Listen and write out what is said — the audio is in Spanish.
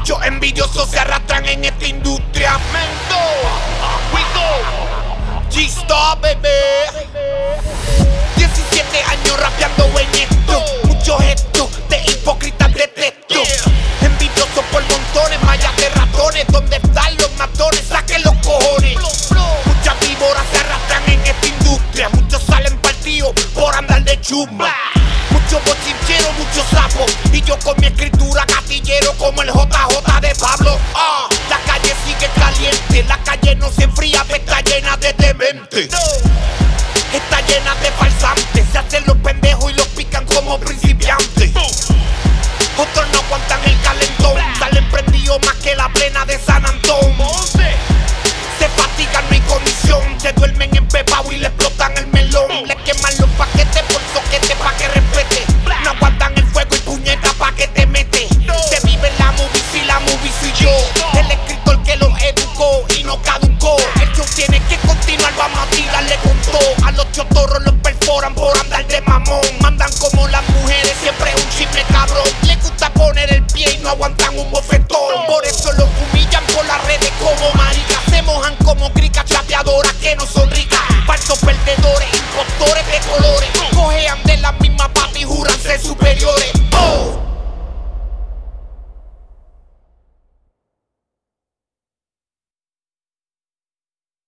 Muchos envidiosos se arrastran en esta industria. Mento, we go. G-Star, bebé. 17 años rapeando en esto. Muchos gestos de hipócritas detesto. Envidiosos por montones, mallas de ratones. ¿Dónde están los matones? Saquen los cojones. Muchas víboras se arrastran en esta industria. Muchos salen partidos por andar de chumba. Muchos bochincheros, muchos sapos. Y yo con mi escritura gatillero como el JJ de Pablo. La calle sigue caliente. La calle no se enfría, pero está llena de demente. Está llena de falsantes. Se hacen los pendejos y los pican como principiantes. Otros no aguantan el calentón. Salen prendidos más que la plena de San Antón. Se fatigan, no hay condición. Se duermen en pepao y le explotan el melón. Le queman los paquetes por soquete pa' que respete. No aguantan el fuego y puñeta pa' que te mete. Se vive la movie si la movie soy yo. El escritor que los educó y no caducó. El show tiene que continuar, vamos a tirarle con todo. A los chotorros los perforan por andar de mamón. Mandan como las mujeres, siempre un chisme cabrón.